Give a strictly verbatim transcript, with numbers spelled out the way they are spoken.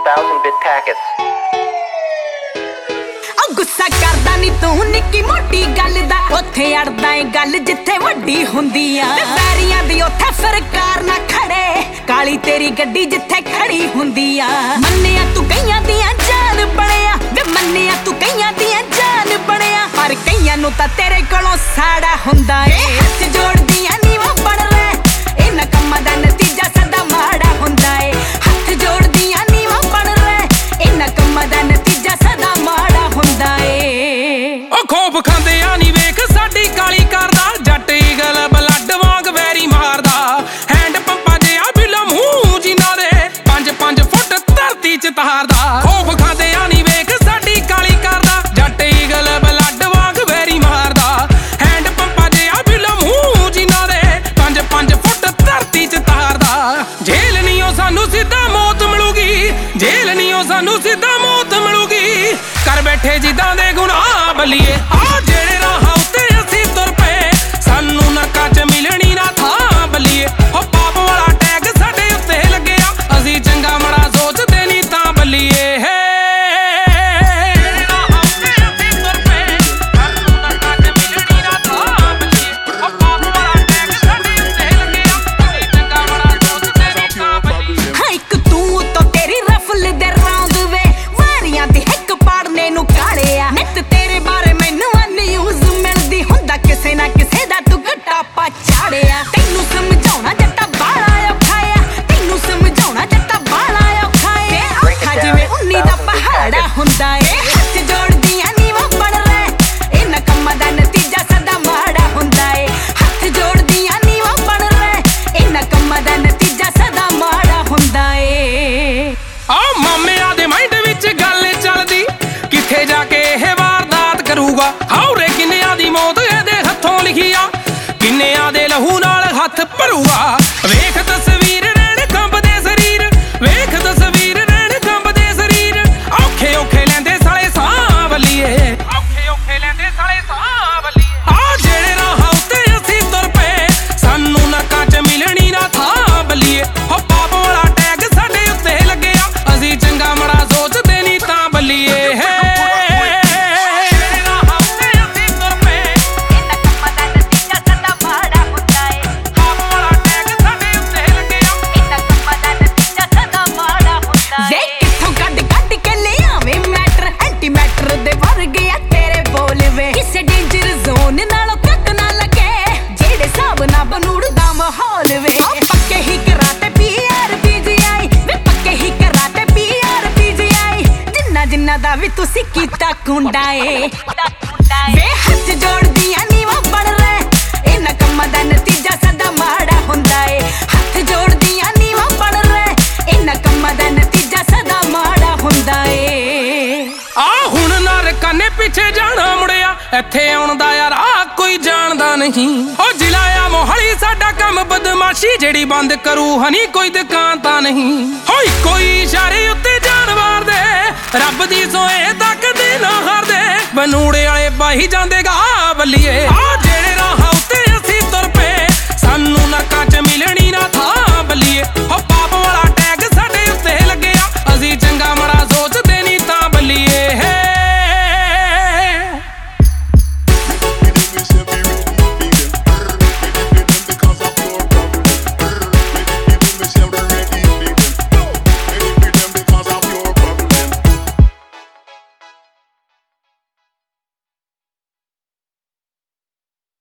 thousand bit packets. गुस्सा करदा नी तू निक्की मोटी गल दा उत्थे अड़दा ए गल जिथे वड्डी हुंदी आ पैरियां दी उत्थे सरकार ना खड़े काली तेरी गड्डी जिथे खड़ी हुंदी आ मन्निया तू कईयां दियां जान बणिया वे मन्निया तू कईयां दियां जान बणिया पर कईयां नू तां तेरे कोलों साड़ा हुंदा ए हथ जोड़दियां नी वो बण रहे इन्हां कम्मां दा नतीजा सदा माड़ा हुंदा ए हथ जोड़दियां नी वो बण रहे इन्हां कम्मां दा नतीजा सदा माड़ा हुंदा ए ओ खोप खांदे आ नी वेख साडी काली करदा जट ईगल ब्लड वांग वैरी मारदा हैंड पंपा जिहा बिला मूंह जिन्हां दे पंज पंज फुट धरती च तारदा खोप खांदे आ नी वेख साडी काली करदा जट ईगल ब्लड वांग वैरी मारदा हैंड पंपा जिहा बिला मूंह जिन्हां दे पंज पंज फुट धरती च तारदा जेल नी ओ सानू सीधा मौत मिलूगी जेल नी ओ सानू सीधा मौत मिलूगी कर बैठे जिद्दां दे गुनाह बलिए आ जेड़े राहां उत्ते असीं तुर पए सानू नरकां च मिलणी ना थां बलिए ओ पाप वाला टैग साडे उत्ते लगेया असीं चंगा माड़ा सोचदे नी तां बलिए हुंदा ए हथ जोड़दियां नी वो बण रहे इन्हां कम्मां दा नतीजा सदा माड़ा हुंदा ए हथ जोड़दियां नी वो बण रहे इन्हां कम्मां दा नतीजा सदा माड़ा हुंदा ए आ मामिਆਂ ਦੇ ਮਾਈਂਡ ਵਿੱਚ ਗੱਲ ਚੱਲਦੀ ਕਿੱਥੇ ਜਾ ਕੇ ਇਹ ਵਾਰਦਾਤ ਕਰੂਗਾ ਹੌਰੇ ਕਿੰਨਿਆਂ ਦੀ ਮੌਤ ਇਹਦੇ ਹੱਥੋਂ ਲਿਖੀ ਆ ਕਿੰਨਿਆਂ ਦੇ ਲਹੂ ਨਾਲ ਹੱਥ ਭਰੂਗਾ ਵੇਖ ਤਸਵੀਰ ਰਹਿਣ ਕੰਬਦੇ ਸਰੀਰ ਵੇਖ ਤਸਵੀਰ ਰਹਿਣ ਕੰਬਦੇ ਸਰੀਰ ਔਖੇ ਔਖੇ ਲੈਂਦੇ ਸਾਲੇ ਸਾਹ ਬੱਲੀਏ ਔਖੇ ਔਖੇ ਲੈਂਦੇ ਸਾਲੇ ਸਾਹ ਬੱਲੀਏ ਆ ਜਿਹੜੇ ਰਾਹਾਂ ਉੱਤੇ ਅਸੀਂ ਤੁਰ ਪਏ ਸਾਨੂੰ ਨਰਕਾਂ 'ਚ ਮਿਲਣੀ ਨਾ ਥਾਂ ਬੱਲੀਏ ਹੋ ਪਾਪ ਵਾਲਾ ਟੈਗ ਸਾਡੇ ਉੱਤੇ ਲੱਗਿਆ ਅਸੀਂ ਚੰਗਾ ਮਾੜਾ ਸੋਚਦੇ ਨੀ ਤਾਂ ਬੱਲੀਏ दा भी तुसी कीता कुंडा ए वे हथ जोड़दियां नी वो बण रहे इन्हां कम्मां दा नतीजा सदा माड़ा हुंदा ए हथ जोड़दियां नी वो बण रहे इन्हां कम्मां दा नतीजा सदा माड़ा हुंदा ए आ हुण नरकां ने पिछे जाना मुड़िया इत्थे आउण दा यार आ कोई जानदा नहीं ओ जिला आ मोहाली साडा काम बदमाशी जेड़ी बंद करू हनी कोई दुकान तां नहीं होई कोई इशारे उत्ते जानवर दे रब दी सोए तक दे ना हारदे बनूड़े वाले बाही जांदे गा बल्लिए।